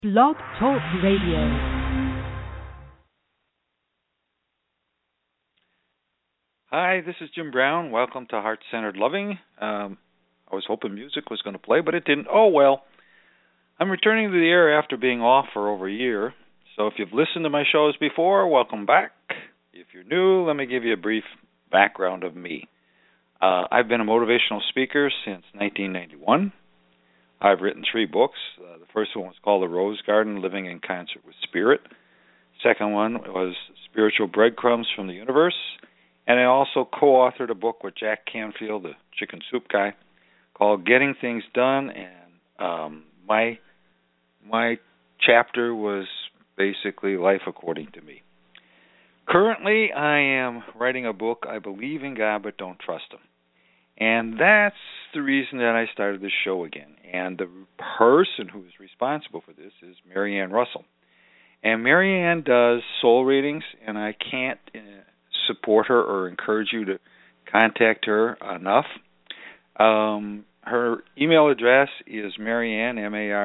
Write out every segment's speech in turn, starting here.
Blog Talk Radio. Hi, this is Jim Brown. Welcome to Heart-Centered Loving. I was hoping music was going to play, but it didn't. Oh, well. I'm returning to the air after being off for over a year. So if you've listened to my shows before, welcome back. If you're new, let me give you a brief background of me. I've been a motivational speaker since 1991. I've written 3 books. The first one was called The Rose Garden, Living in Concert with Spirit. Second one was Spiritual Breadcrumbs from the Universe. And I also co-authored a book with Jack Canfield, the chicken soup guy, called Getting Things Done. And my chapter was basically Life According to Me. Currently, I am writing a book, I Believe in God But Don't Trust Him. And that's the reason that I started this show again. And the person who is responsible for this is Marianne Russell. And Marianne does soul readings, and I can't support her or encourage you to contact her enough. Her email address is Marianne,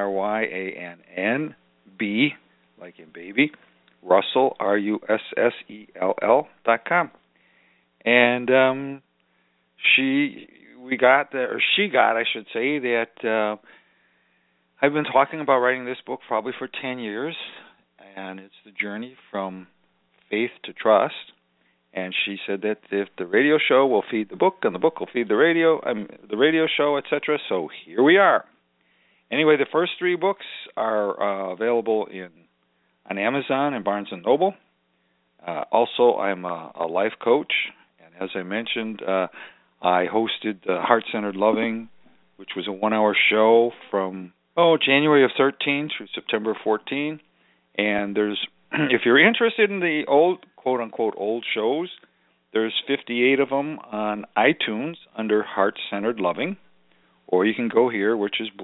MARYANN, like in baby, Russell, RUSSELL.com. And she got, I should say, that I've been talking about writing this book probably for 10 years, and it's the journey from faith to trust. And she said that if the radio show will feed the book, and the book will feed the radio show, etc. So here we are. Anyway, the first 3 books are available on Amazon and Barnes & Noble. Also, I'm a life coach, and as I mentioned, I hosted Heart-Centered Loving, which was a 1-hour show from January of 13 through September 14. And there's, if you're interested in the old, quote-unquote, old shows, there's 58 of them on iTunes under Heart-Centered Loving, or you can go here, which is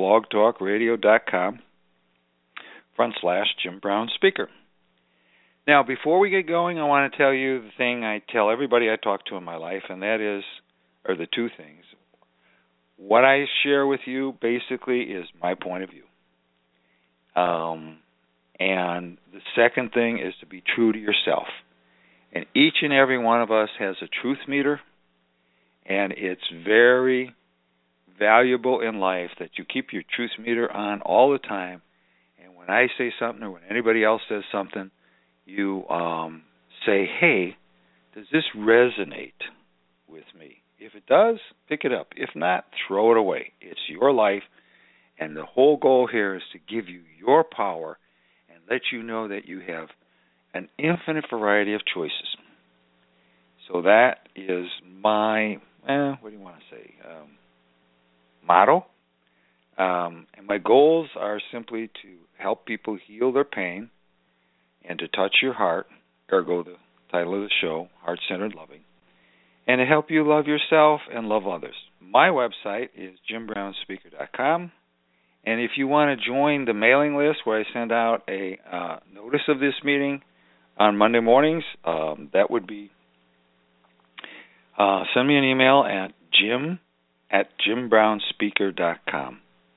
blogtalkradio.com/Jim Brown Speaker. Now, before we get going, I want to tell you the thing I tell everybody I talk to in my life, and that is, or the 2 things. What I share with you basically is my point of view. And the second thing is to be true to yourself. And each and every one of us has a truth meter, and it's very valuable in life that you keep your truth meter on all the time. And when I say something or when anybody else says something, you say, hey, does this resonate with me? If it does, pick it up. If not, throw it away. It's your life, and the whole goal here is to give you your power and let you know that you have an infinite variety of choices. So that is my, what do you want to say, motto. And my goals are simply to help people heal their pain and to touch your heart, ergo the title of the show, Heart-Centered Loving, and to help you love yourself and love others. My website is JimBrownSpeaker.com. And if you want to join the mailing list where I send out a notice of this meeting on Monday mornings, that would be send me an email at jim@jimbrownSpeaker.com.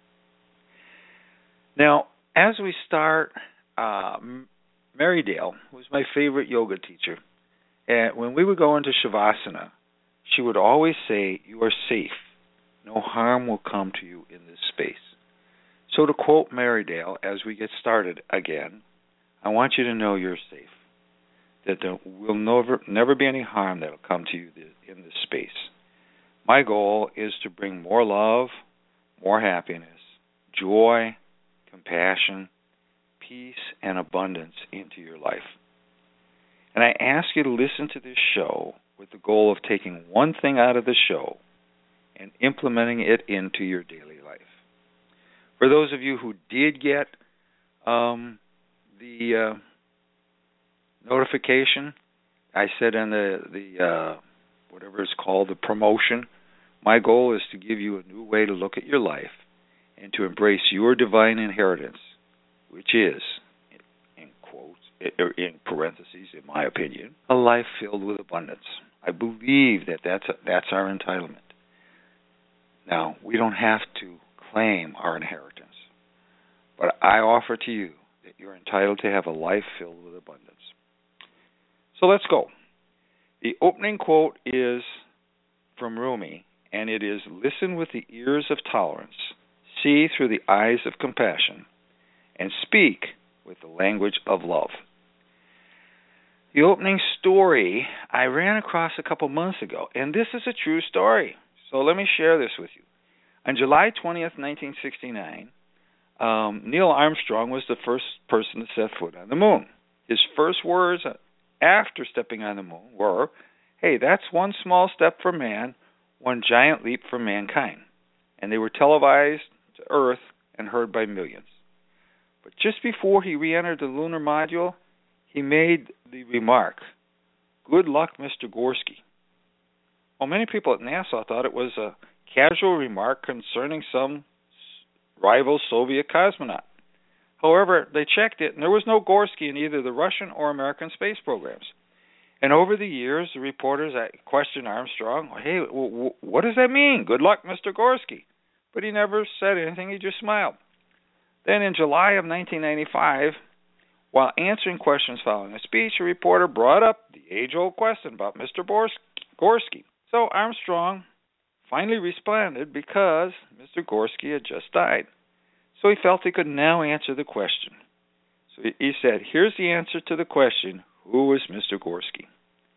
Now, as we start, Mary Dale was my favorite yoga teacher. And when we would go into Shavasana, she would always say, you are safe. No harm will come to you in this space. So to quote Mary Dale, as we get started again, I want you to know you're safe, that there will never be any harm that will come to you in this space. My goal is to bring more love, more happiness, joy, compassion, peace, and abundance into your life. And I ask you to listen to this show with the goal of taking one thing out of the show and implementing it into your daily life. For those of you who did get the notification, I said in the whatever it's called, the promotion, my goal is to give you a new way to look at your life and to embrace your divine inheritance, which is, in quotes, in parentheses, in my opinion, a life filled with abundance. I believe that that's our entitlement. Now, we don't have to claim our inheritance, but I offer to you you're entitled to have a life filled with abundance. So let's go. The opening quote is from Rumi, and it is, "Listen with the ears of tolerance, see through the eyes of compassion, and speak with the language of love." The opening story I ran across a couple months ago, and this is a true story. So let me share this with you. On July 20th, 1969, Neil Armstrong was the first person to set foot on the moon. His first words after stepping on the moon were, "Hey, that's one small step for man, one giant leap for mankind." And they were televised to Earth and heard by millions. But just before he re-entered the lunar module, he made the remark, "Good luck, Mr. Gorski." Well, many people at NASA thought it was a casual remark concerning some rival Soviet cosmonaut. However, they checked it, and there was no Gorski in either the Russian or American space programs. And over the years, the reporters questioned Armstrong, "Hey, what does that mean? Good luck, Mr. Gorski." But he never said anything. He just smiled. Then in July of 1995, while answering questions following a speech, a reporter brought up the age-old question about Mr. Gorski. So Armstrong finally responded because Mr. Gorski had just died. So he felt he could now answer the question. So he said, "Here's the answer to the question, who was Mr. Gorski?"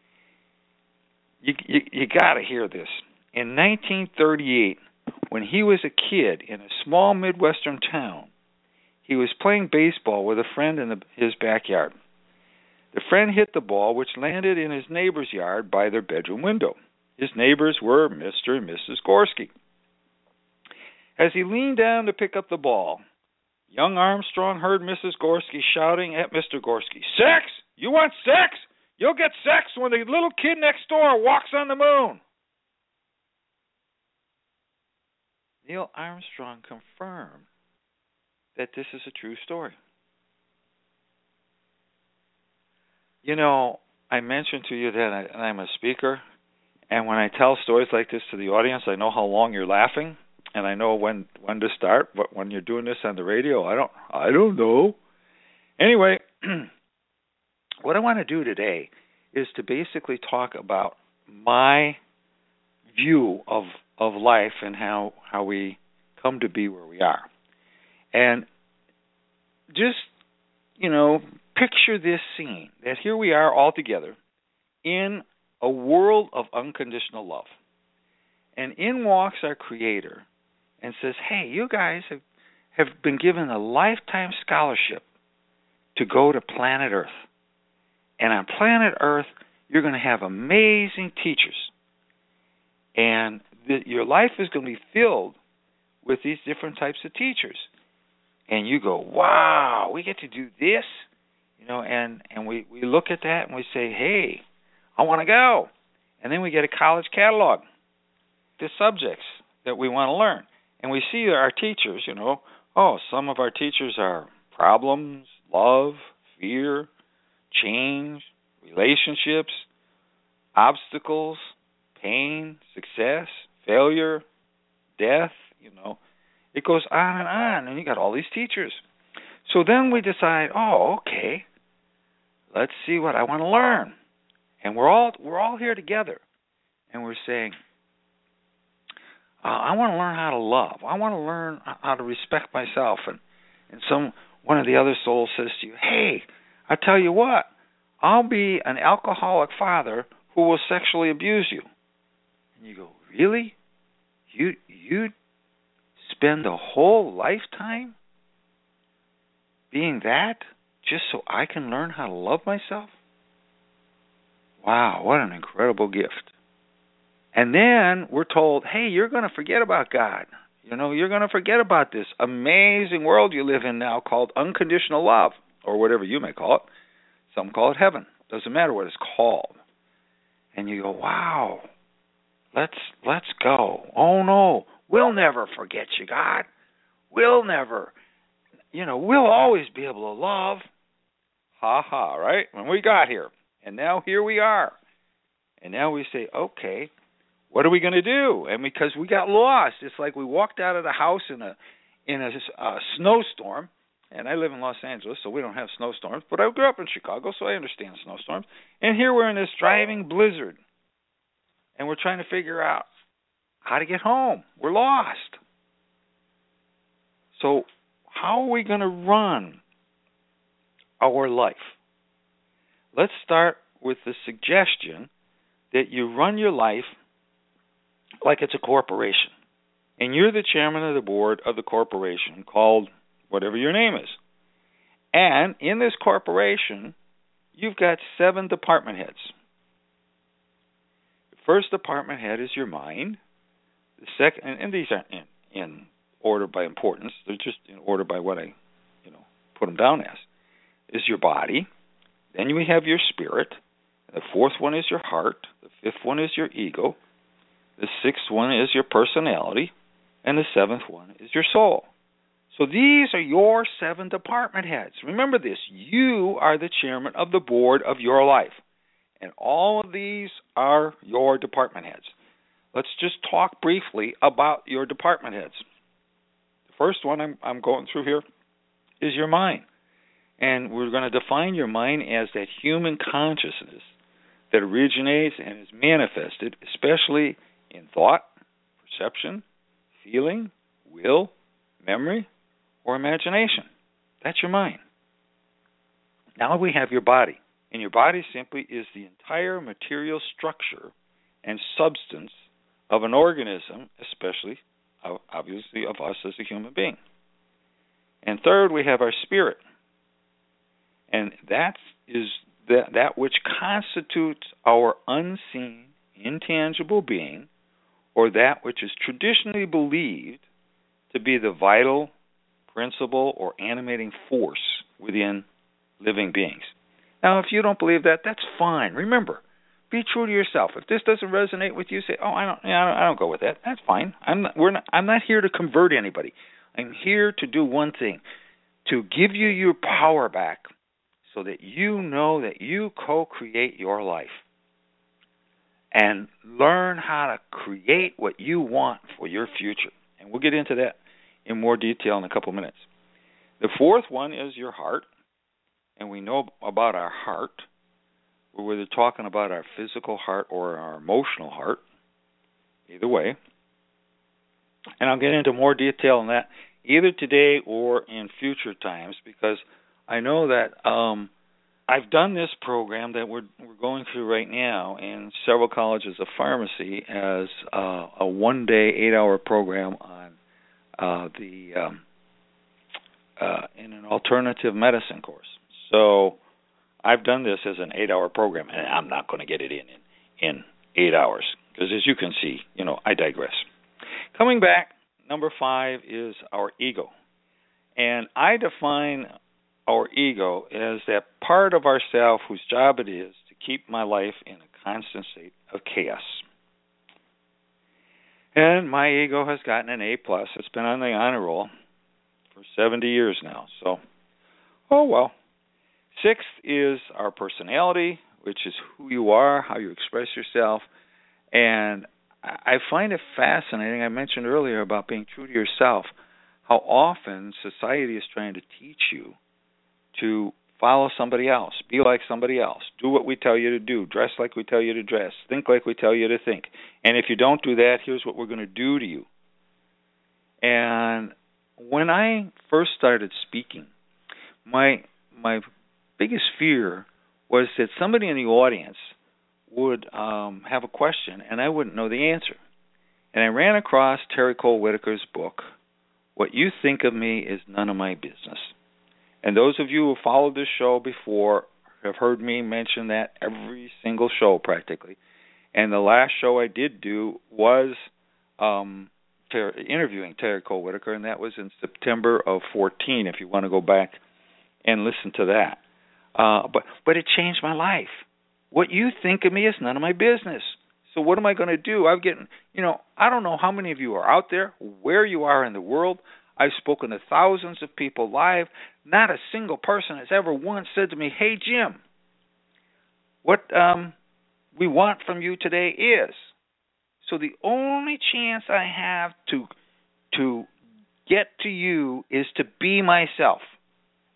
You got to hear this. In 1938, when he was a kid in a small Midwestern town, he was playing baseball with a friend in his backyard. The friend hit the ball, which landed in his neighbor's yard by their bedroom window. His neighbors were Mr. and Mrs. Gorski. As he leaned down to pick up the ball, young Armstrong heard Mrs. Gorski shouting at Mr. Gorski, "Sex? You want sex? You'll get sex when the little kid next door walks on the moon." Neil Armstrong confirmed that this is a true story. You know, I mentioned to you that I'm a speaker, and when I tell stories like this to the audience, I know how long you're laughing, and I know when to start. But when you're doing this on the radio, I don't know. Anyway, what I want to do today is to basically talk about my view of life and how we come to be where we are. And just, picture this scene, that here we are all together in a world of unconditional love. And in walks our Creator and says, "Hey, you guys have been given a lifetime scholarship to go to planet Earth. And on planet Earth, you're going to have amazing teachers. And your life is going to be filled with these different types of teachers." And you go, "Wow, we get to do this?" And we look at that and we say, "Hey, I want to go." And then we get a college catalog, the subjects that we want to learn. And we see our teachers, some of our teachers are problems, love, fear, change, relationships, obstacles, pain, success, failure, death, It goes on, and you got all these teachers. So then we decide, okay, let's see what I want to learn. And we're all here together, and we're saying, I want to learn how to love. I want to learn how to respect myself. And one of the other souls says to you, "Hey, I tell you what, I'll be an alcoholic father who will sexually abuse you." And you go, "Really? You spend a whole lifetime being that just so I can learn how to love myself?" Wow, what an incredible gift. And then we're told, "Hey, you're going to forget about God. You're going to forget about this amazing world you live in now called unconditional love," or whatever you may call it. Some call it heaven. Doesn't matter what it's called. And you go, "Wow, let's go. Oh, no, we'll never forget you, God. We'll never, we'll always be able to love." Ha ha, right? When we got here. And now here we are. And now we say, okay, what are we going to do? And because we got lost, it's like we walked out of the house in a snowstorm, And I live in Los Angeles, so we don't have snowstorms. But I grew up in Chicago, so I understand snowstorms. And here we're in this driving blizzard. And we're trying to figure out how to get home. We're lost. So how are we going to run our life? Let's start with the suggestion that you run your life like it's a corporation. And you're the chairman of the board of the corporation called whatever your name is. And in this corporation, you've got 7 department heads. The first department head is your mind. The second, and these aren't in order by importance. They're just in order by what I, put them down as. Is your body. Then we have your spirit. The 4th one is your heart. The 5th one is your ego. The 6th one is your personality. And the 7th one is your soul. So these are your 7 department heads. Remember this. You are the chairman of the board of your life. And all of these are your department heads. Let's just talk briefly about your department heads. The first one I'm going through here is your mind. And we're going to define your mind as that human consciousness that originates and is manifested, especially in thought, perception, feeling, will, memory, or imagination. That's your mind. Now we have your body. And your body simply is the entire material structure and substance of an organism, especially, obviously, of us as a human being. And third, we have our spirit. And that is that which constitutes our unseen, intangible being, or that which is traditionally believed to be the vital principle or animating force within living beings. Now, if you don't believe that, that's fine. Remember, be true to yourself. If this doesn't resonate with you, say, "Oh, I don't go with that." That's fine. I'm not here to convert anybody. I'm here to do one thing, to give you your power back, so that you know that you co-create your life and learn how to create what you want for your future. And we'll get into that in more detail in a couple minutes. The 4th one is your heart. And we know about our heart, whether talking about our physical heart or our emotional heart, either way. And I'll get into more detail on that either today or in future times, because I know that I've done this program that we're going through right now in several colleges of pharmacy as a one-day, 8-hour program on in an alternative medicine course. So I've done this as an 8-hour program, and I'm not going to get it in 8 hours because, as you can see, I digress. Coming back, number 5 is our ego. And I define our ego as that part of ourself whose job it is to keep my life in a constant state of chaos. And my ego has gotten an A+. It's been on the honor roll for 70 years now. So, oh well. 6th is our personality, which is who you are, how you express yourself. And I find it fascinating, I mentioned earlier about being true to yourself, how often society is trying to teach you to follow somebody else, be like somebody else, do what we tell you to do, dress like we tell you to dress, think like we tell you to think. And if you don't do that, here's what we're going to do to you. And when I first started speaking, my biggest fear was that somebody in the audience would have a question and I wouldn't know the answer. And I ran across Terry Cole Whitaker's book, What You Think of Me Is None of My Business. And those of you who followed this show before have heard me mention that every single show practically. And the last show I did do was interviewing Terry Cole Whitaker, and that was in September of 2014, if you want to go back and listen to that. But it changed my life. What you think of me is none of my business. So what am I going to do? I'm getting, I don't know how many of you are out there, where you are in the world. I've spoken to thousands of people live. Not a single person has ever once said to me, "Hey, Jim, what we want from you today is." So the only chance I have to get to you is to be myself.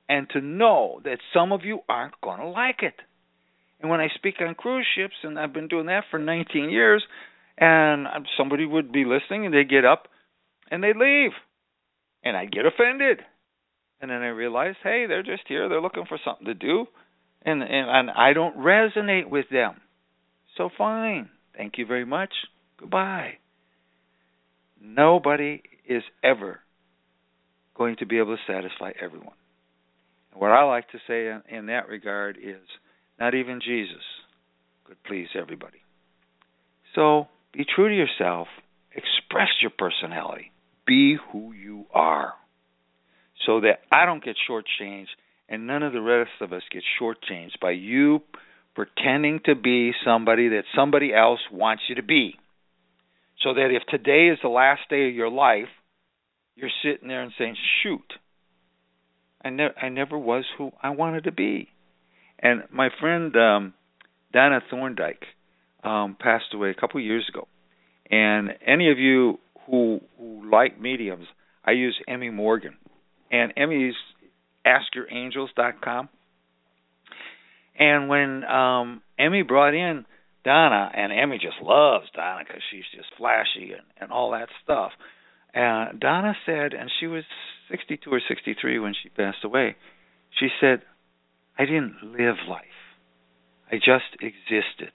and to know that some of you aren't going to like it. And when I speak on cruise ships, and I've been doing that for 19 years, and somebody would be listening, and they'd get up, and they'd leave. And I'd get offended. And then I realized, hey, they're just here. They're looking for something to do. And I don't resonate with them. So fine. Thank you very much. Goodbye. Nobody is ever going to be able to satisfy everyone. And what I like to say in that regard is, not even Jesus could please everybody. So be true to yourself. Express your personality. Be who you are, so that I don't get shortchanged and none of the rest of us get shortchanged by you pretending to be somebody that somebody else wants you to be. So that if today is the last day of your life, you're sitting there and saying, shoot, I never was who I wanted to be. And my friend Donna Thorndike passed away a couple of years ago. And any of you who like mediums, I use Emmy Morgan. And Emmy's AskYourAngels.com. And when Emmy brought in Donna, and Emmy just loves Donna because she's just flashy and all that stuff. Donna said, and she was 62 or 63 when she passed away, she said, I didn't live life. I just existed.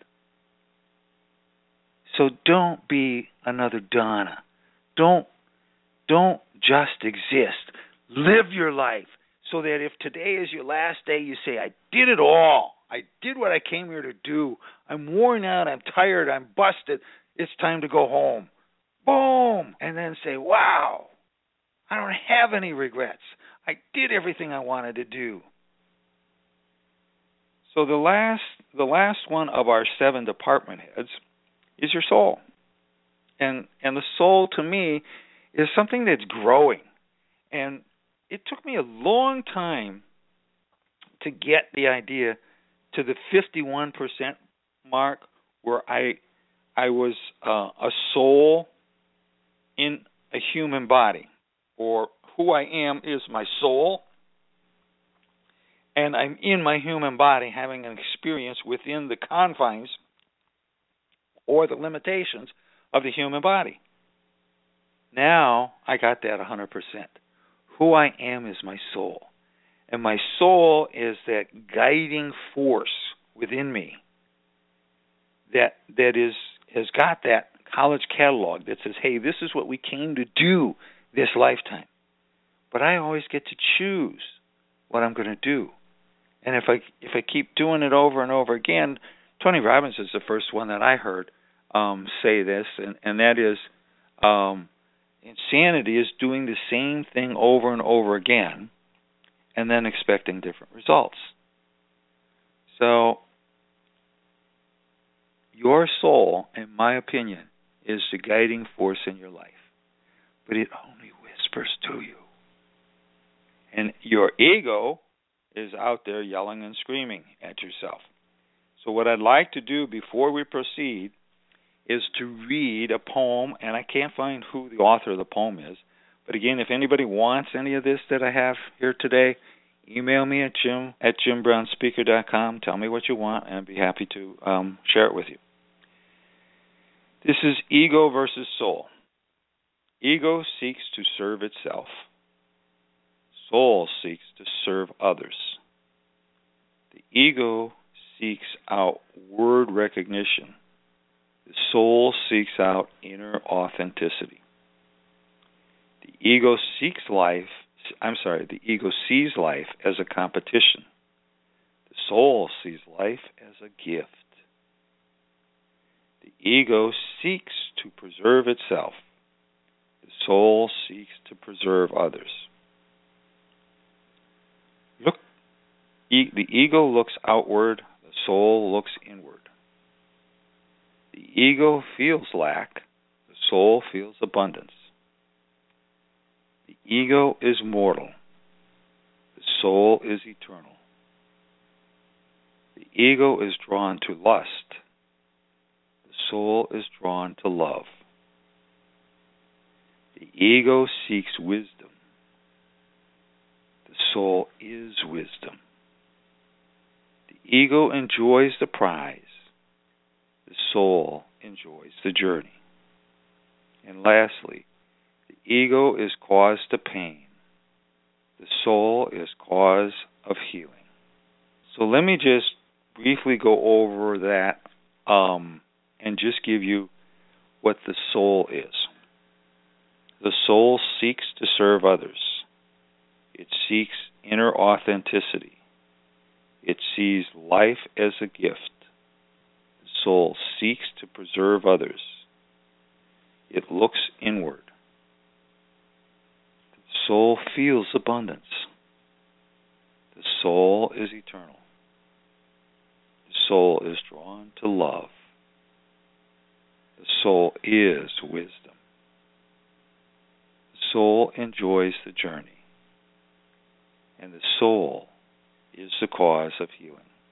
So don't be another Donna. Don't just exist. Live your life so that if today is your last day, you say, I did it all. I did what I came here to do. I'm worn out. I'm tired. I'm busted. It's time to go home. Boom. And then say, wow, I don't have any regrets. I did everything I wanted to do. So the last one of our 7 department heads is your soul. And the soul, to me, is something that's growing. And it took me a long time to get the idea to the 51% mark where I was a soul in a human body, or who I am is my soul, and I'm in my human body having an experience within the confines or the limitations of the human body. Now I got that 100%. Who I am is my soul. And my soul is that guiding force within me that has got that college catalog that says, hey, this is what we came to do this lifetime. But I always get to choose what I'm going to do. And if I keep doing it over and over again, Tony Robbins is the first one that I heard say this, and that is insanity is doing the same thing over and over again and then expecting different results. So your soul, in my opinion, is the guiding force in your life. But it only whispers to you. And your ego is out there yelling and screaming at yourself. So what I'd like to do before we proceed is to read a poem, and I can't find who the author of the poem is. But again, if anybody wants any of this that I have here today, email me at jim@jimbrownspeaker.com. Tell me what you want, and I'd be happy to share it with you. This is Ego versus Soul. Ego seeks to serve itself. Soul seeks to serve others. The ego seeks out word recognition. The soul seeks out inner authenticity. The ego sees life as a competition. The soul sees life as a gift. The ego seeks to preserve itself. The soul seeks to preserve others. The ego looks outward, the soul looks inward. The ego feels lack, the soul feels abundance. The ego is mortal, the soul is eternal. The ego is drawn to lust, the soul is drawn to love. The ego seeks wisdom, the soul is wisdom. The ego enjoys the prize. The soul enjoys the journey. And lastly, the ego is cause to pain. The soul is cause of healing. So let me just briefly go over that and just give you what the soul is. The soul seeks to serve others. It seeks inner authenticity. It sees life as a gift. The soul seeks to preserve others. It looks inward. The soul feels abundance. The soul is eternal. The soul is drawn to love. The soul is wisdom. The soul enjoys the journey. And the soul is the cause of healing.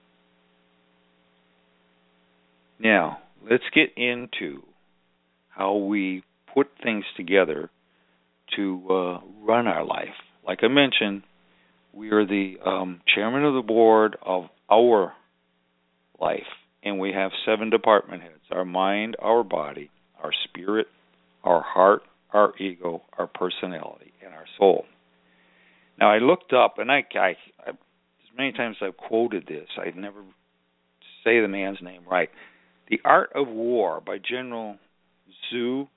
Now, let's get into how we put things together to run our life. Like I mentioned, we are the chairman of the board of our life, and we have 7 department heads: our mind, our body, our spirit, our heart, our ego, our personality, and our soul. Now, I looked up, and I as many times I've quoted this, I never say the man's name right. The Art of War by General Zhu,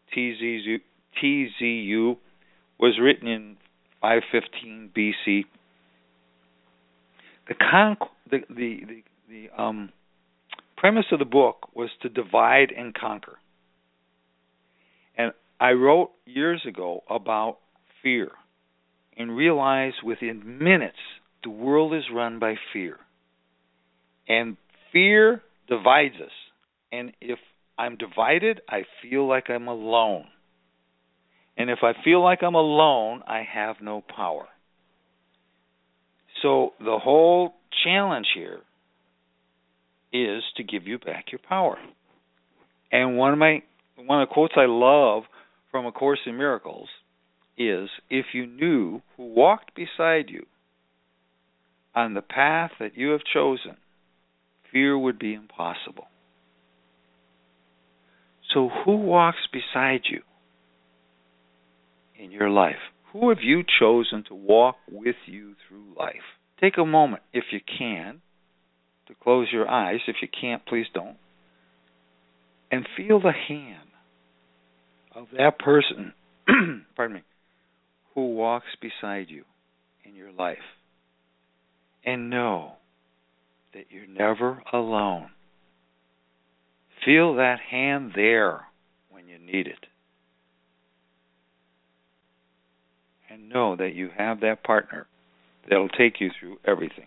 TZU, was written in 515 BC. The premise of the book was to divide and conquer. And I wrote years ago about fear and realized within minutes the world is run by fear. And fear divides us. And if I'm divided, I feel like I'm alone. And if I feel like I'm alone, I have no power. So the whole challenge here is to give you back your power. And one of the quotes I love from A Course in Miracles is, if you knew who walked beside you on the path that you have chosen, fear would be impossible. So who walks beside you in your life? Who have you chosen to walk with you through life? Take a moment, if you can, to close your eyes. If you can't, please don't. And feel the hand of that person, pardon me, who walks beside you in your life. And know that you're never alone. Feel that hand there when you need it. And know that you have that partner that'll take you through everything.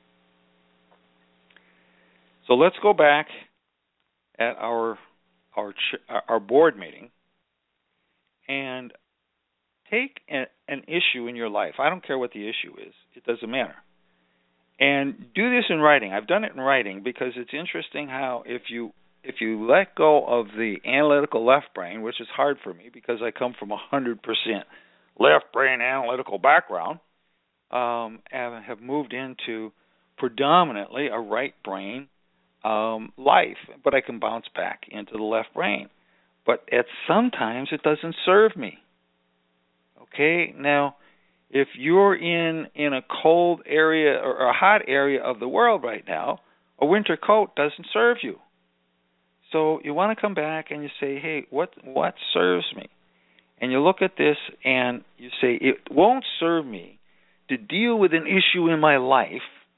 So let's go back at our board meeting and take an issue in your life. I don't care what the issue is. It doesn't matter. And do this in writing. I've done it in writing because it's interesting how if you let go of the analytical left brain, which is hard for me because I come from 100% left brain analytical background, and have moved into predominantly a right brain life, but I can bounce back into the left brain. But sometimes it doesn't serve me. Okay? Now, if you're in a cold area or a hot area of the world right now, a winter coat doesn't serve you. So you want to come back and you say, hey, what serves me? And you look at this and you say, it won't serve me to deal with an issue in my life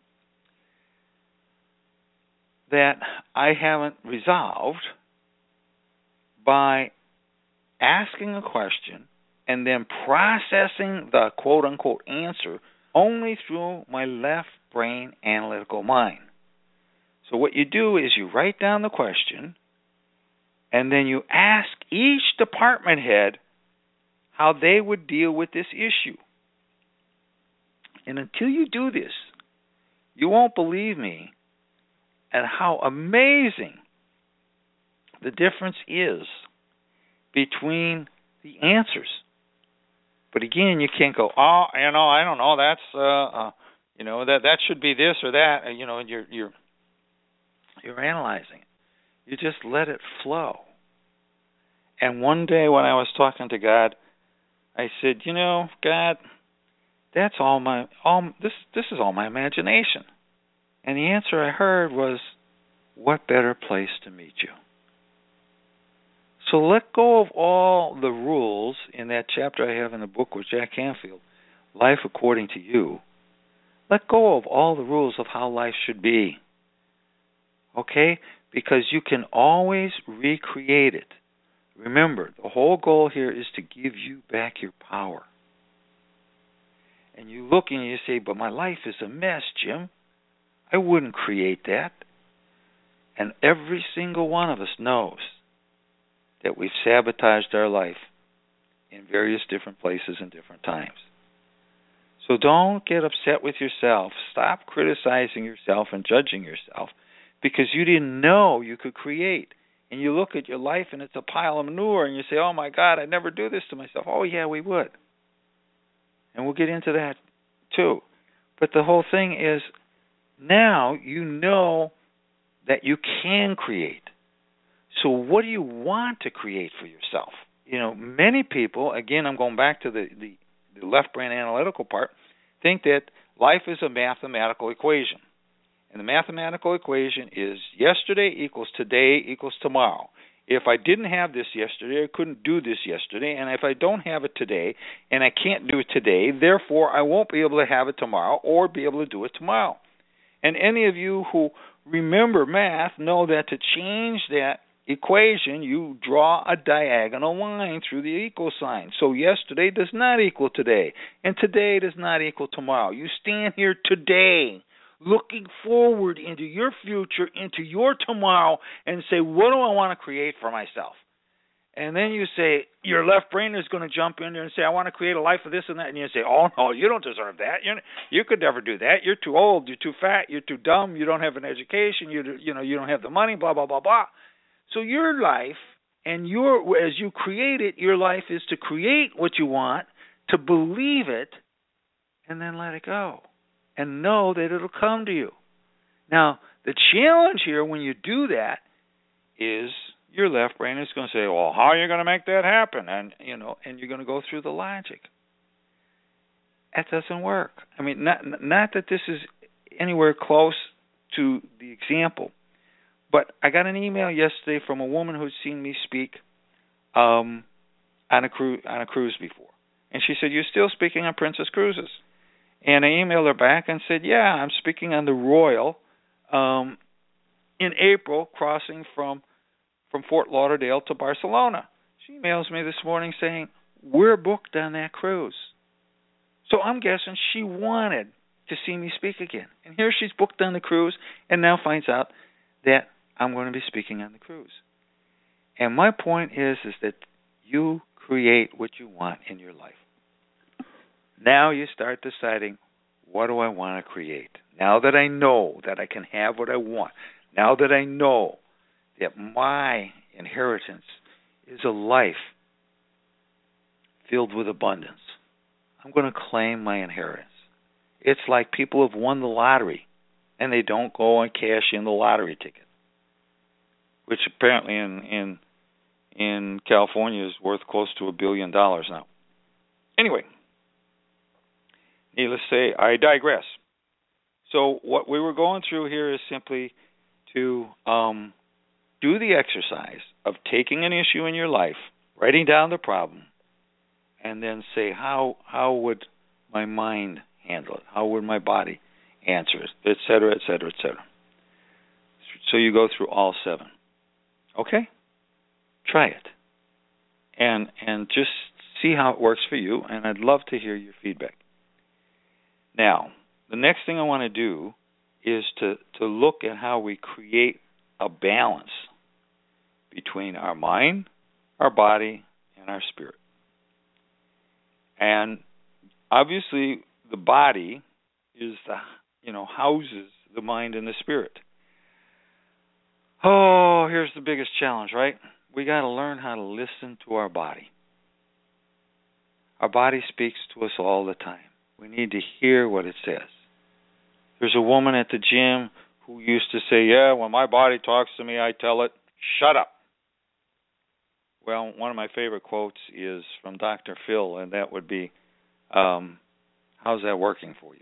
that I haven't resolved by asking a question and then processing the quote-unquote answer only through my left brain analytical mind. So what you do is you write down the question and then you ask each department head how they would deal with this issue. And until you do this, you won't believe me at how amazing the difference is between the answers. But again, you can't go, oh, I don't know, that's that should be this or that, and you're analyzing it. You just let it flow. And one day when I was talking to God, I said, God, that's this is all my imagination. And the answer I heard was, what better place to meet you? So let go of all the rules in that chapter I have in the book with Jack Canfield, Life According to You. Let go of all the rules of how life should be. Okay? Because you can always recreate it. Remember, the whole goal here is to give you back your power. And you look and you say, but my life is a mess, Jim. I wouldn't create that. And every single one of us knows that we've sabotaged our life in various different places and different times. So don't get upset with yourself. Stop criticizing yourself and judging yourself because you didn't know you could create. And you look at your life and it's a pile of manure and you say, oh my God, I'd never do this to myself. Oh yeah, we would. And we'll get into that too. But the whole thing is now you know that you can create. So what do you want to create for yourself? Many people, again, I'm going back to the left brain analytical part, think that life is a mathematical equation. And the mathematical equation is yesterday equals today equals tomorrow. If I didn't have this yesterday, I couldn't do this yesterday. And if I don't have it today and I can't do it today, therefore I won't be able to have it tomorrow or be able to do it tomorrow. And any of you who remember math know that to change that equation, you draw a diagonal line through the equal sign. So yesterday does not equal today, and today does not equal tomorrow. You stand here today looking forward into your future, into your tomorrow, and say, what do I want to create for myself? And then you say, your left brain is going to jump in there and say, I want to create a life of this and that. And you say, oh, no, you don't deserve that. You could never do that. You're too old. You're too fat. You're too dumb. You don't have an education. You don't have the money, blah, blah, blah, blah. So your life, and as you create it, your life is to create what you want, to believe it, and then let it go. And know that it'll come to you. Now, the challenge here when you do that is your left brain is going to say, well, how are you going to make that happen? And you're going to go through the logic. That doesn't work. I mean, not that this is anywhere close to the example, but I got an email yesterday from a woman who'd seen me speak on a cruise before. And she said, you're still speaking on Princess Cruises. And I emailed her back and said, yeah, I'm speaking on the Royal in April, crossing from Fort Lauderdale to Barcelona. She emails me this morning saying, we're booked on that cruise. So I'm guessing she wanted to see me speak again. And here she's booked on the cruise and now finds out that I'm going to be speaking on the cruise. And my point is that you create what you want in your life. Now you start deciding, what do I want to create? Now that I know that I can have what I want, now that I know that my inheritance is a life filled with abundance, I'm going to claim my inheritance. It's like people have won the lottery and they don't go and cash in the lottery ticket, which apparently in California is worth close to $1 billion now. Anyway, needless to say, I digress. So what we were going through here is simply to do the exercise of taking an issue in your life, writing down the problem, and then say, how would my mind handle it? How would my body answer it? Et cetera, et cetera, et cetera. So you go through all 7. Okay? Try it. And just see how it works for you, and I'd love to hear your feedback. Now, the next thing I want to do is to look at how we create a balance between our mind, our body, and our spirit. And obviously, the body is houses the mind and the spirit. Oh, here's the biggest challenge, right? We got to learn how to listen to our body. Our body speaks to us all the time. We need to hear what it says. There's a woman at the gym who used to say, yeah, when my body talks to me, I tell it, shut up. Well, one of my favorite quotes is from Dr. Phil, and that would be, how's that working for you?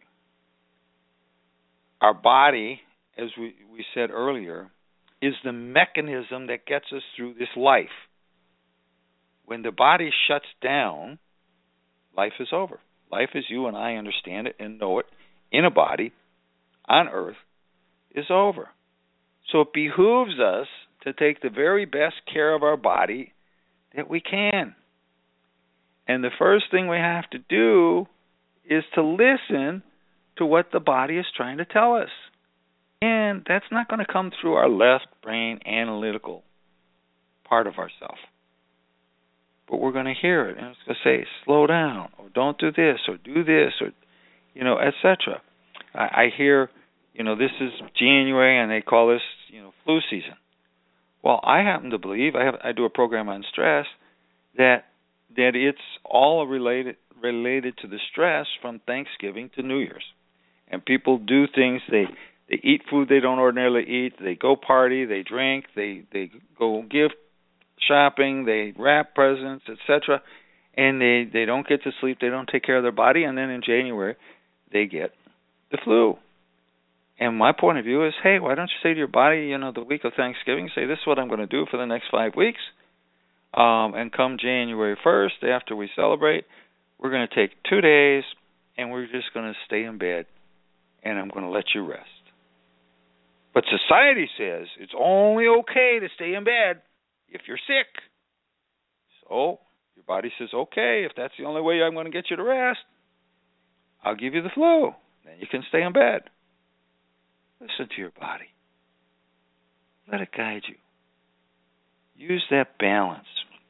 Our body, as we said earlier, is the mechanism that gets us through this life. When the body shuts down, life is over. Life as you and I understand it and know it in a body on earth is over. So it behooves us to take the very best care of our body that we can. And the first thing we have to do is to listen to what the body is trying to tell us. And that's not going to come through our left brain analytical part of ourself. But we're going to hear it, and it's going to say, slow down, or don't do this, or do this, or, etc. I hear, this is January, and they call this, flu season. Well, I happen to believe, I do a program on stress, that it's all related to the stress from Thanksgiving to New Year's. And people do things, they eat food they don't ordinarily eat, they go party, they drink, they go gift shopping, they wrap presents, etc., and they don't get to sleep, they don't take care of their body, and then in January they get the flu. And my point of view is, hey, why don't you say to your body, the week of Thanksgiving, say, this is what I'm going to do for the next 5 weeks, and come January 1st, after we celebrate, we're going to take 2 days, and we're just going to stay in bed, and I'm going to let you rest. But society says it's only okay to stay in bed if you're sick. So your body says, okay, if that's the only way I'm going to get you to rest, I'll give you the flu. Then you can stay in bed. Listen to your body. Let it guide you. Use that balance.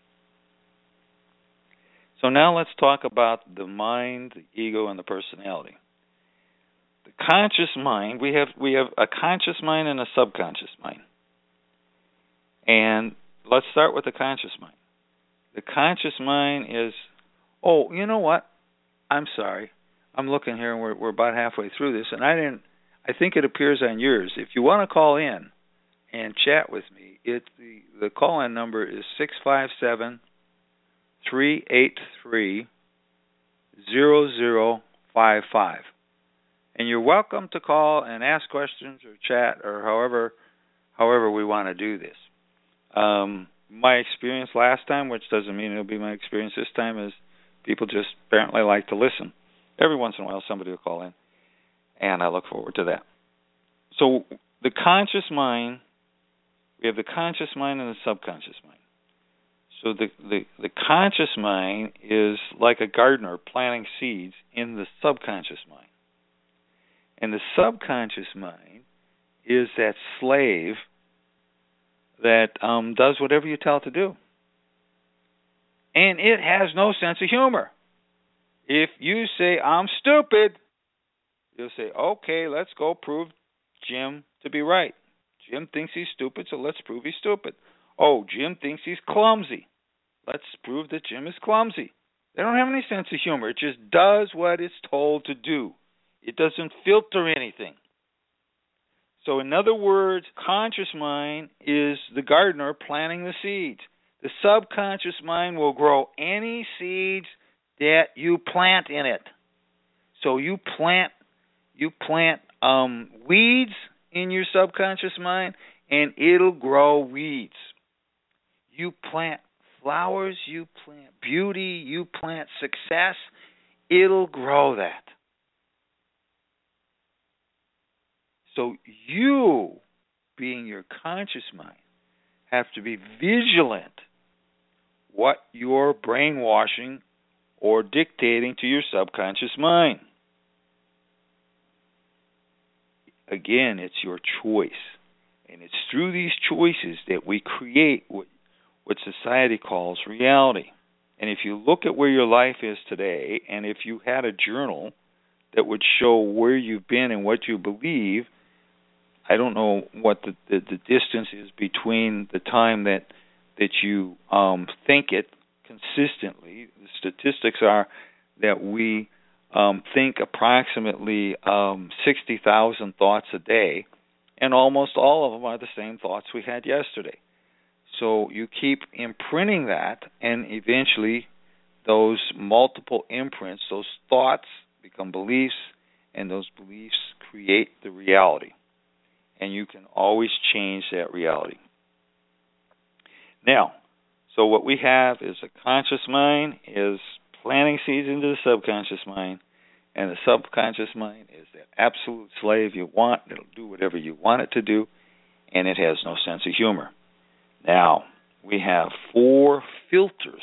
So now let's talk about the mind, the ego, and the personality. The conscious mind, we have a conscious mind and a subconscious mind. And let's start with the conscious mind. The conscious mind is, you know what? I'm sorry. I'm looking here, and we're about halfway through this, and I think it appears on yours. If you want to call in and chat with me, the call-in number is 657-383-0055. And you're welcome to call and ask questions or chat or however we want to do this. My experience last time, which doesn't mean it'll be my experience this time, is people just apparently like to listen. Every once in a while somebody will call in, and I look forward to that. So the conscious mind, we have the conscious mind and the subconscious mind. So the conscious mind is like a gardener planting seeds in the subconscious mind. And the subconscious mind is that slave that does whatever you tell it to do. And it has no sense of humor. If you say, I'm stupid, you'll say, okay, let's go prove Jim to be right. Jim thinks he's stupid, so let's prove he's stupid. Oh, Jim thinks he's clumsy. Let's prove that Jim is clumsy. They don't have any sense of humor. It just does what it's told to do. It doesn't filter anything. So in other words, conscious mind is the gardener planting the seeds. The subconscious mind will grow any seeds that you plant in it. So you plant weeds in your subconscious mind, and it'll grow weeds. You plant flowers, you plant beauty, you plant success, it'll grow that. So you, being your conscious mind, have to be vigilant what you're brainwashing or dictating to your subconscious mind. Again, it's your choice. And it's through these choices that we create what society calls reality. And if you look at where your life is today, and if you had a journal that would show where you've been and what you believe, I don't know what the distance is between the time that you think it consistently. The statistics are that we think approximately 60,000 thoughts a day, and almost all of them are the same thoughts we had yesterday. So you keep imprinting that, and eventually those multiple imprints, those thoughts become beliefs, and those beliefs create the reality. And you can always change that reality. Now, so what we have is a conscious mind is planting seeds into the subconscious mind, and the subconscious mind is that absolute slave you want. It'll do whatever you want it to do, and it has no sense of humor. Now, we have 4 filters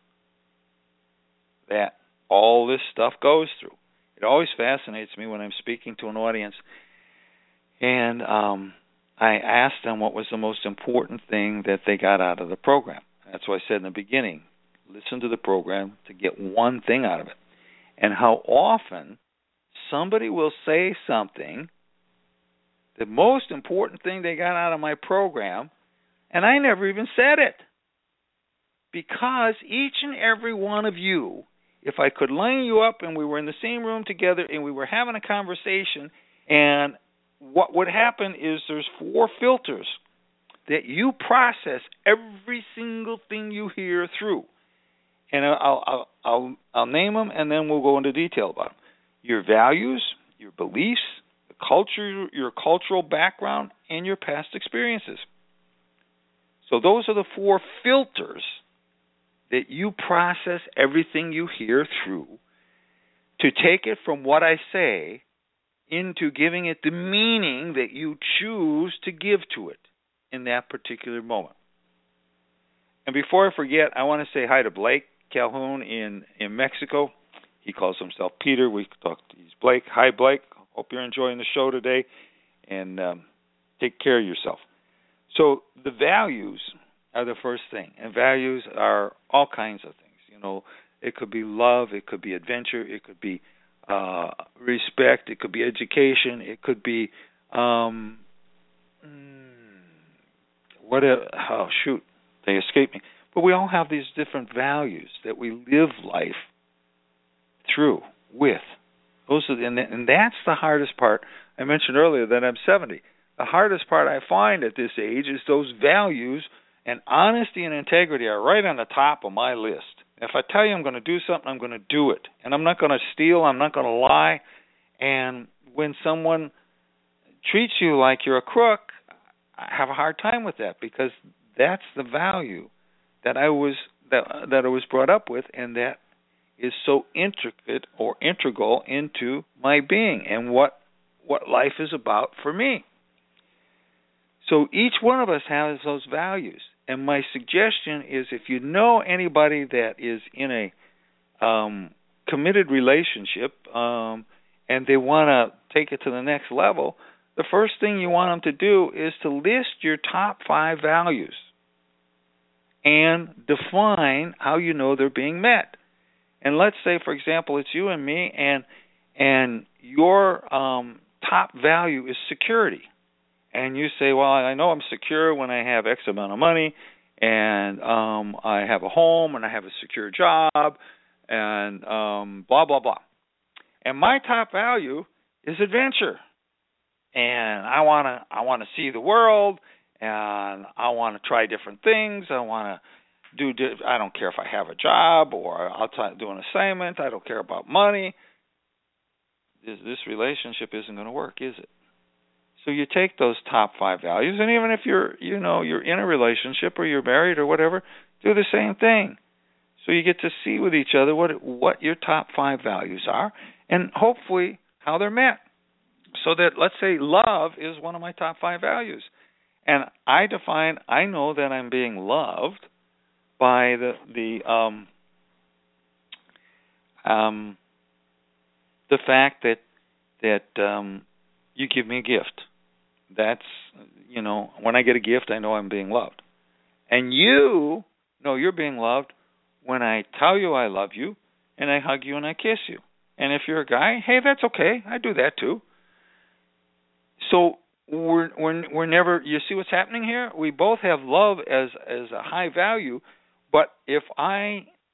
that all this stuff goes through. It always fascinates me when I'm speaking to an audience, and I ask them what was the most important thing that they got out of the program. That's why I said in the beginning, listen to the program to get one thing out of it. And how often somebody will say something, the most important thing they got out of my program, and I never even said it. Because each and every one of you, if I could line you up and we were in the same room together and we were having a conversation, and what would happen is there's 4 filters that you process every single thing you hear through. And I'll name them, and then we'll go into detail about them. Your values, your beliefs, the culture, your cultural background, and your past experiences. So those are the 4 filters that you process everything you hear through to take it from what I say into giving it the meaning that you choose to give to it in that particular moment. And before I forget, I want to say hi to Blake Calhoun in Mexico. He calls himself Peter. He's Blake. Hi, Blake. Hope you're enjoying the show today, and take care of yourself. So the values are the first thing, and values are all kinds of things. You know, it could be love, it could be adventure, it could be respect, it could be education, it could be they escape me. But we all have these different values that we live life through with. And that's the hardest part. I mentioned earlier that I'm 70. The hardest part I find at this age is those values, and honesty and integrity are right on the top of my list. If I tell you I'm going to do something, I'm going to do it. And I'm not going to steal, I'm not going to lie. And when someone treats you like you're a crook, I have a hard time with that, because that's the value that I was brought up with, and that is so intricate or integral into my being and what life is about for me. So each one of us has those values. And my suggestion is, if you know anybody that is in a committed relationship and they want to take it to the next level, the first thing you want them to do is to list your top 5 values and define how you know they're being met. And let's say, for example, it's you and me, and your top value is security. And you say, well, I know I'm secure when I have X amount of money, and I have a home, and I have a secure job, and blah, blah, blah. And my top value is adventure. And I want to see the world, and I want to try different things. I want to I don't care if I have a job or I'll do an assignment. I don't care about money. This relationship isn't going to work, is it? So you take those top 5 values, and even if you're in a relationship or you're married or whatever, do the same thing. So you get to see with each other what your top 5 values are, and hopefully how they're met. So that, let's say, love is one of my top 5 values, and I know that I'm being loved by the fact that you give me a gift. That's, when I get a gift, I know I'm being loved. And you know you're being loved when I tell you I love you and I hug you and I kiss you. And if you're a guy, hey, that's okay. I do that too. So we're never, you see what's happening here? We both have love as a high value, but if I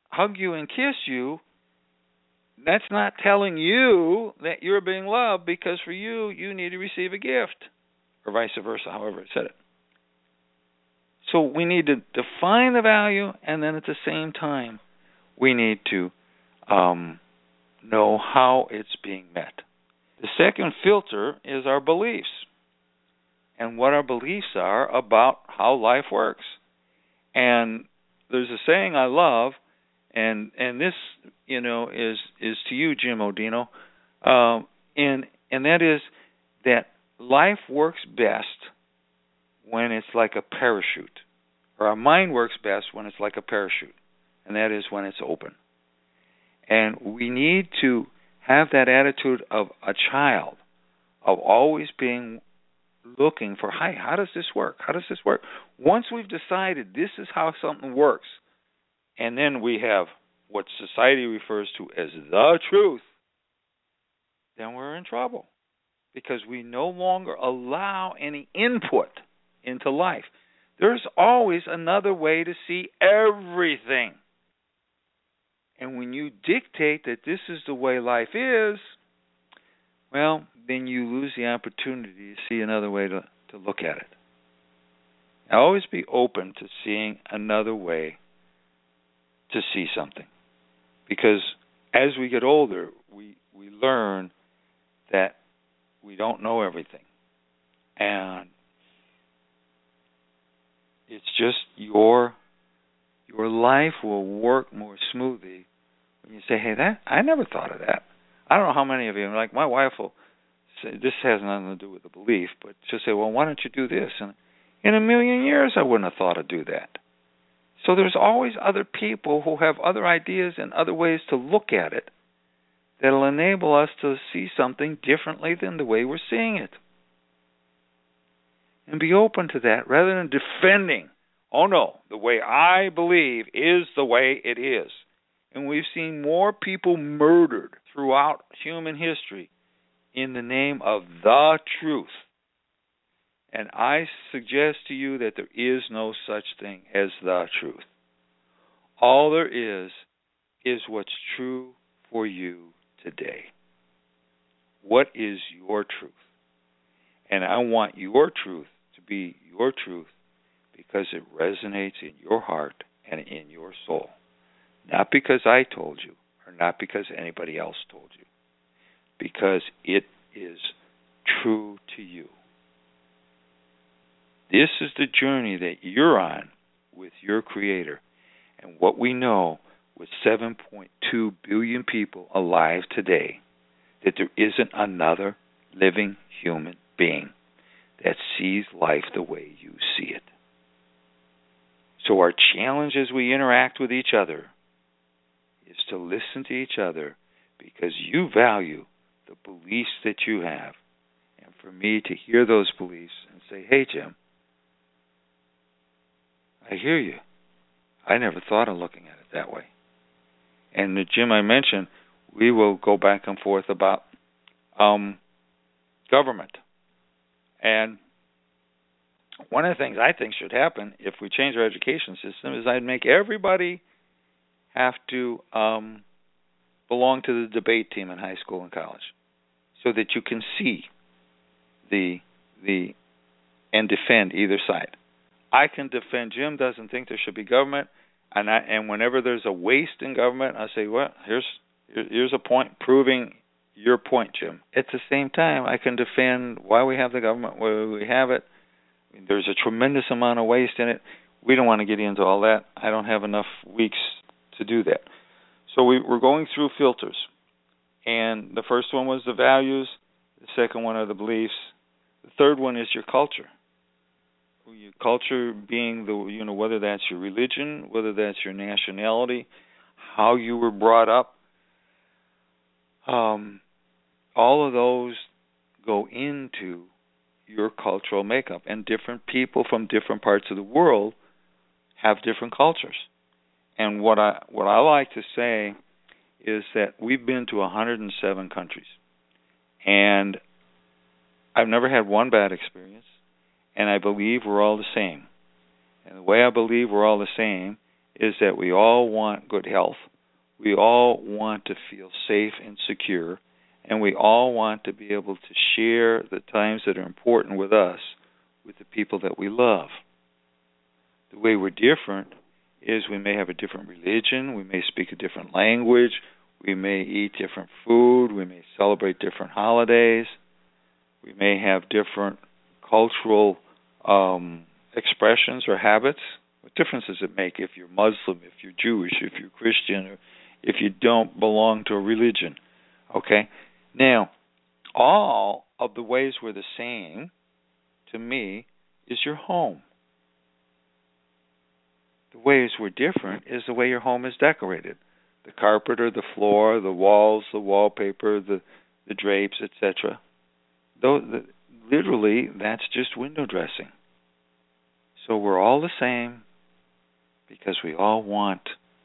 hug you and kiss you, that's not telling you that you're being loved, because for you, you need to receive a gift, or vice versa, however it said it. So we need to define the value, and then at the same time, we need to know how it's being met. The second filter is our beliefs, and what our beliefs are about how life works. And there's a saying I love, and this, is to you, Jim Odino, and that is that life works best when it's like a parachute, or our mind works best when it's like a parachute, and that is when it's open. And we need to have that attitude of a child, of always being looking for, hi, how does this work? How does this work? Once we've decided this is how something works, and then we have what society refers to as the truth, then we're in trouble, because we no longer allow any input into life. There's always another way to see everything. And when you dictate that this is the way life is, well, then you lose the opportunity to see another way to look at it. Now, always be open to seeing another way to see something. Because as we get older, we learn that we don't know everything. And it's just your life will work more smoothly when you say, hey, I never thought of that. I don't know how many of you, like my wife will say, this has nothing to do with the belief, but she'll say, well, why don't you do this? And in a million years, I wouldn't have thought to do that. So there's always other people who have other ideas and other ways to look at it that will enable us to see something differently than the way we're seeing it. And be open to that rather than defending, oh no, the way I believe is the way it is. And we've seen more people murdered throughout human history in the name of the truth. And I suggest to you that there is no such thing as the truth. All there is what's true for you today. What is your truth? And I want your truth to be your truth because it resonates in your heart and in your soul. Not because I told you, or not because anybody else told you. Because it is true to you. This is the journey that you're on with your Creator. And what we know with 7.2 billion people alive today, that there isn't another living human being that sees life the way you see it. So our challenge as we interact with each other is to listen to each other because you value the beliefs that you have. And for me to hear those beliefs and say, hey, Jim, I hear you. I never thought of looking at it that way. And Jim, I mentioned, we will go back and forth about government. And one of the things I think should happen if we change our education system is I'd make everybody have to belong to the debate team in high school and college so that you can see and defend either side. I can defend Jim doesn't think there should be government, and whenever there's a waste in government, I say, well, here's a point proving your point, Jim. At the same time, I can defend why we have the government, why we have it. There's a tremendous amount of waste in it. We don't want to get into all that. I don't have enough weeks to do that. So we're going through filters. And the first one was the values. The second one are the beliefs. The third one is your culture. Your culture being whether that's your religion, whether that's your nationality, how you were brought up. All of those go into your cultural makeup, and different people from different parts of the world have different cultures. And what I like to say is that we've been to 107 countries, and I've never had one bad experience, and I believe we're all the same. And the way I believe we're all the same is that we all want good health. We all want to feel safe and secure. And we all want to be able to share the times that are important with us with the people that we love. The way we're different is we may have a different religion, we may speak a different language, we may eat different food, we may celebrate different holidays, we may have different cultural expressions or habits. What difference does it make if you're Muslim, if you're Jewish, if you're Christian, or if you don't belong to a religion? Okay? Now, all of the ways we're the same, to me, is your home. The ways we're different is the way your home is decorated. The carpet or the floor, the walls, the wallpaper, the drapes, etc. Literally, that's just window dressing. So we're all the same because we all want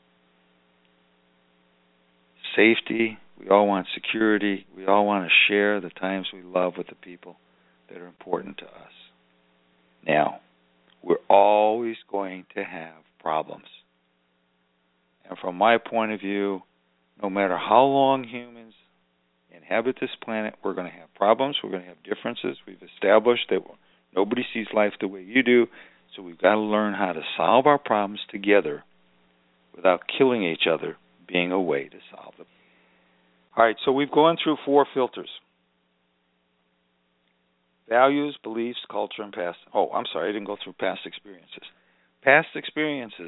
safety, we all want security, we all want to share the times we love with the people that are important to us. Now, we're always going to have problems. And from my point of view, no matter how long humans inhabit this planet, we're going to have problems, we're going to have differences. We've established that nobody sees life the way you do, so we've got to learn how to solve our problems together without killing each other being a way to solve them. All right, so we've gone through 4 filters. Values, beliefs, culture, and past. Oh, I'm sorry, I didn't go through past experiences. Past experiences,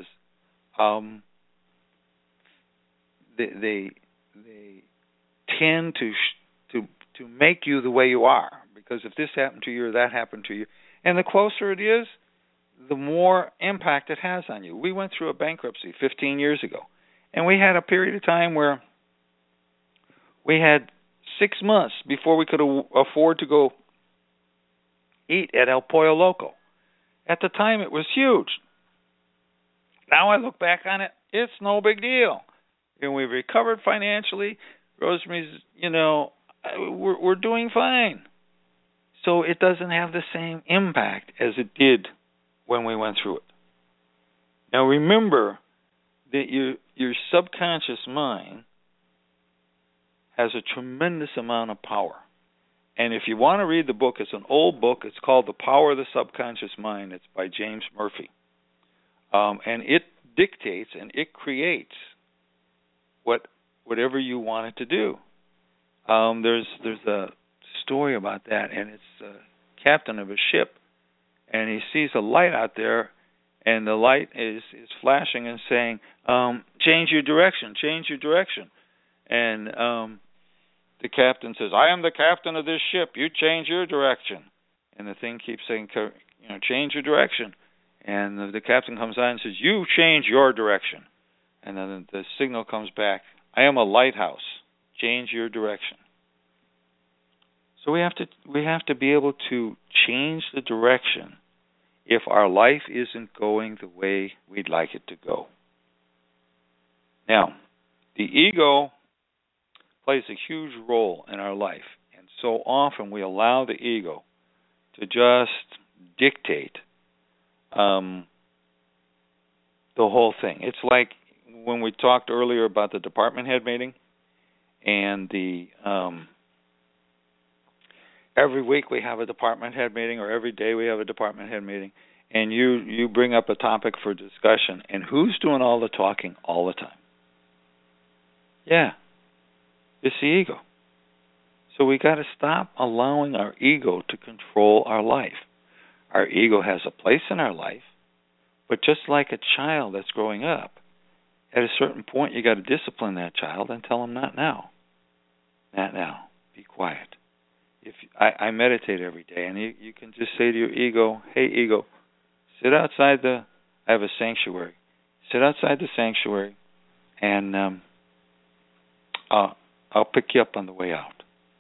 they tend to make you the way you are, because if this happened to you or that happened to you, and the closer it is, the more impact it has on you. We went through a bankruptcy 15 years ago, and we had a period of time where we had 6 months before we could afford to go eat at El Pollo Loco. At the time, it was huge. Now I look back on it, it's no big deal. And we've recovered financially. Rosemary's, we're doing fine. So it doesn't have the same impact as it did when we went through it. Now remember that your subconscious mind has a tremendous amount of power. And if you want to read the book, it's an old book. It's called The Power of the Subconscious Mind. It's by James Murphy. And it dictates and it creates whatever you want it to do. There's a story about that, and it's the captain of a ship, and he sees a light out there, and the light is flashing and saying, change your direction, change your direction. And the captain says, I am the captain of this ship, you change your direction. And the thing keeps saying, change your direction. And the captain comes on and says, you change your direction. And then the signal comes back, I am a lighthouse, change your direction. So we have to be able to change the direction if our life isn't going the way we'd like it to go. Now, the ego plays a huge role in our life, and so often we allow the ego to just dictate the whole thing. It's like when we talked earlier about the department head meeting, and the every week we have a department head meeting, or every day we have a department head meeting, and you bring up a topic for discussion, and who's doing all the talking all the time? Yeah, it's the ego. So we got to stop allowing our ego to control our life. Our ego has a place in our life, but just like a child that's growing up, at a certain point you got to discipline that child and tell them not now. Not now. Be quiet. If I meditate every day, and you can just say to your ego, hey ego, sit outside I have a sanctuary. Sit outside the sanctuary, and I'll pick you up on the way out.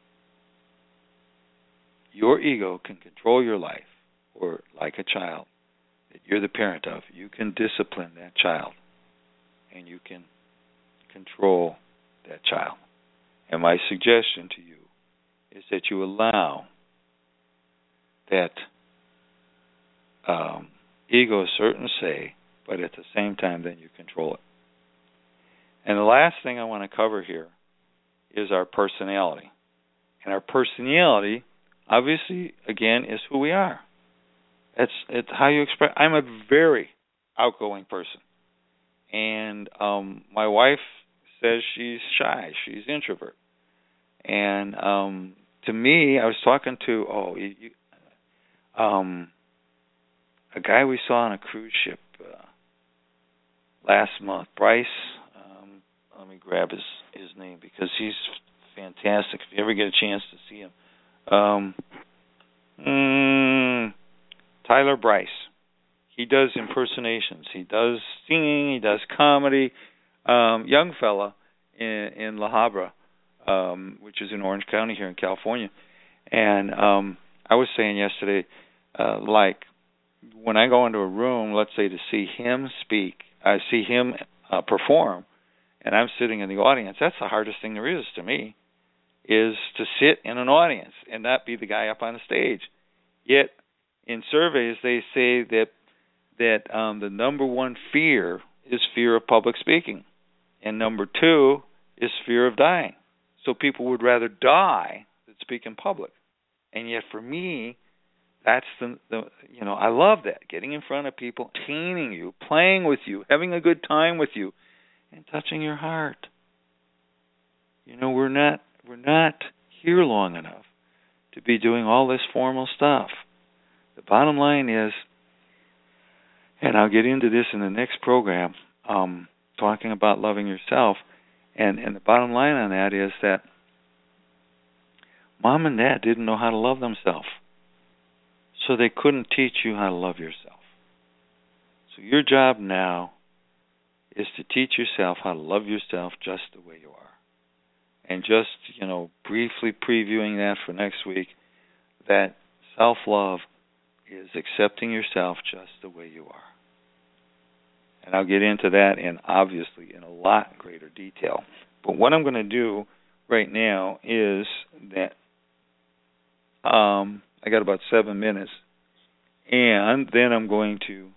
Your ego can control your life, or like a child that you're the parent of, you can discipline that child, and you can control that child. And my suggestion to you is that you allow that ego certain say but at the same time, then you control it. And the last thing I want to cover here is our personality. And our personality, obviously, again, is who we are. It's how you express. I'm a very outgoing person. And my wife says she's shy. She's introvert. And to me, I was talking to a guy we saw on a cruise ship last month, Bryce. Let me grab his name because he's fantastic. If you ever get a chance to see him, Tyler Bryce. He does impersonations. He does singing. He does comedy. Young fella in La Habra, which is in Orange County here in California. And I was saying yesterday, like when I go into a room, let's say to see him speak, I see him perform, and I'm sitting in the audience. That's the hardest thing there is to me, is to sit in an audience and not be the guy up on the stage. Yet in surveys they say that the number one fear is fear of public speaking, and number two is fear of dying. So people would rather die than speak in public. And yet for me, that's the I love that, getting in front of people, entertaining you, playing with you, having a good time with you, and touching your heart. We're not here long enough to be doing all this formal stuff. The bottom line is, and I'll get into this in the next program, talking about loving yourself, and the bottom line on that is that Mom and Dad didn't know how to love themselves, so they couldn't teach you how to love yourself. So your job now is to teach yourself how to love yourself just the way you are. And just, briefly previewing that for next week, that self-love is accepting yourself just the way you are. And I'll get into that obviously in a lot greater detail. But what I'm going to do right now is that I got about 7 minutes, and then I'm going to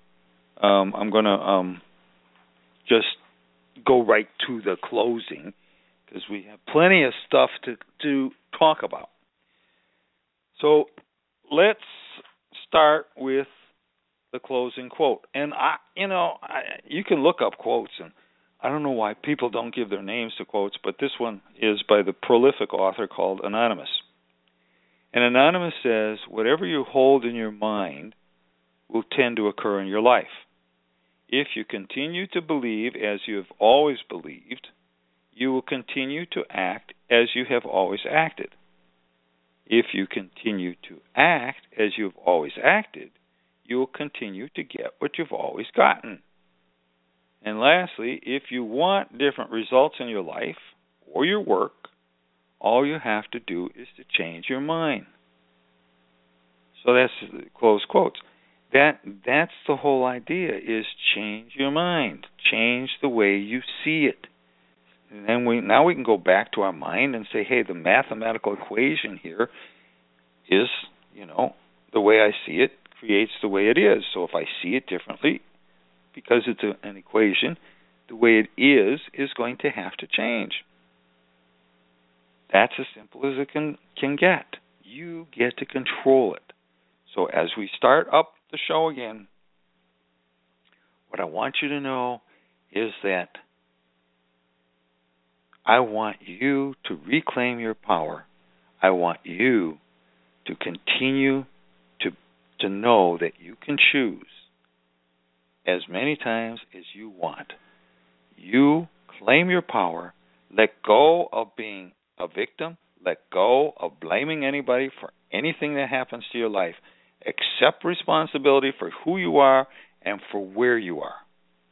just go right to the closing, because we have plenty of stuff to talk about. So let's start with the closing quote. And you can look up quotes, and I don't know why people don't give their names to quotes, but this one is by the prolific author called Anonymous. And Anonymous says, whatever you hold in your mind will tend to occur in your life. If you continue to believe as you have always believed, you will continue to act as you have always acted. If you continue to act as you have always acted, you will continue to get what you've always gotten. And lastly, if you want different results in your life or your work, all you have to do is to change your mind. So that's close quotes. That's the whole idea, is change your mind. Change the way you see it. And then now we can go back to our mind and say, hey, the mathematical equation here is, the way I see it creates the way it is. So if I see it differently, because it's an equation, the way it is going to have to change. That's as simple as it can get. You get to control it. So as we start up the show again, what I want you to know is that I want you to reclaim your power. I want you to continue to know that you can choose as many times as you want. You claim your power. Let go of being a victim. Let go of blaming anybody for anything that happens to your life. Accept responsibility for who you are and for where you are.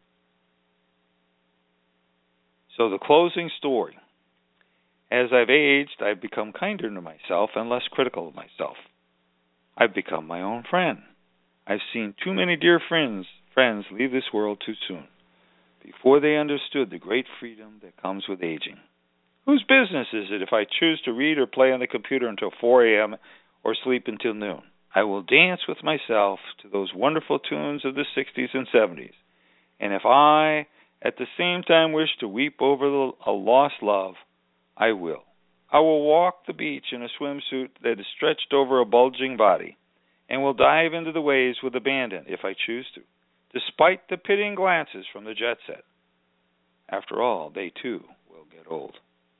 So the closing story. As I've aged, I've become kinder to myself and less critical of myself. I've become my own friend. I've seen too many dear friends leave this world too soon, before they understood the great freedom that comes with aging. Whose business is it if I choose to read or play on the computer until 4 a.m. or sleep until noon? I will dance with myself to those wonderful tunes of the 60s and 70s And if I, at the same time, wish to weep over a lost love, I will. I will walk the beach in a swimsuit that is stretched over a bulging body, and will dive into the waves with abandon if I choose to, despite the pitying glances from the jet set. After all, they too will get old.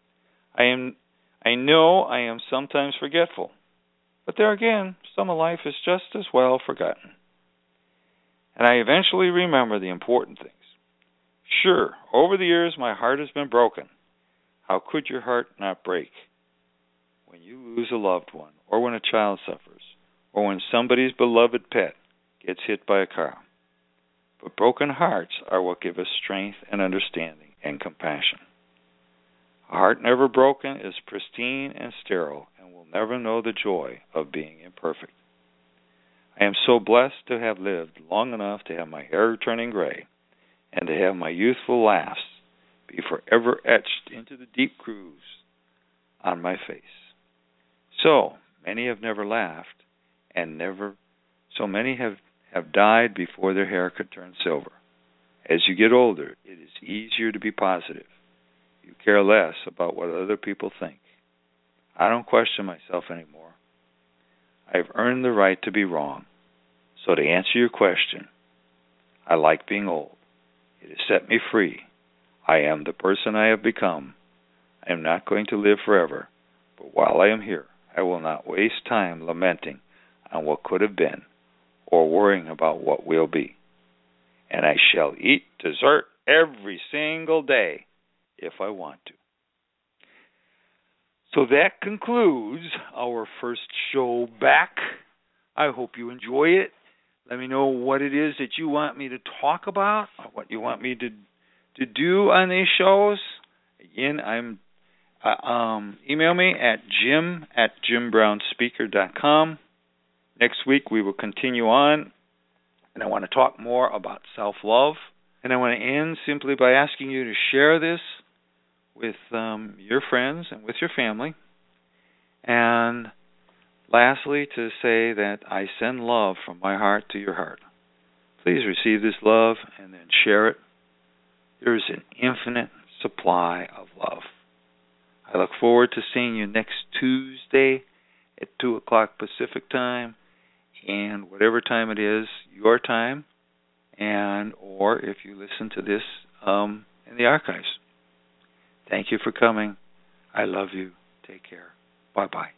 I know I am sometimes forgetful, but there again, some of life is just as well forgotten. And I eventually remember the important things. Sure, over the years my heart has been broken. How could your heart not break? When you lose a loved one, or when a child suffers, or when somebody's beloved pet gets hit by a car. But broken hearts are what give us strength and understanding and compassion. A heart never broken is pristine and sterile and will never know the joy of being imperfect. I am so blessed to have lived long enough to have my hair turning gray and to have my youthful laughs be forever etched into the deep grooves on my face. So many have never laughed, and so many have died before their hair could turn silver. As you get older, it is easier to be positive. You care less about what other people think. I don't question myself anymore. I've earned the right to be wrong. So to answer your question, I like being old. It has set me free. I am the person I have become. I am not going to live forever, but while I am here, I will not waste time lamenting on what could have been or worrying about what will be. And I shall eat dessert every single day if I want to. So that concludes our first show back. I hope you enjoy it. Let me know what it is that you want me to talk about, or what you want me to do on these shows. Again, email me at jim@jimbrownspeaker.com. Next week we will continue on, and I want to talk more about self-love. And I want to end simply by asking you to share this with your friends and with your family. And lastly, to say that I send love from my heart to your heart. Please receive this love and then share it. There is an infinite supply of love. I look forward to seeing you next Tuesday at 2 o'clock Pacific time, and whatever time it is, your time, and or if you listen to this in the archives. Thank you for coming. I love you. Take care. Bye-bye.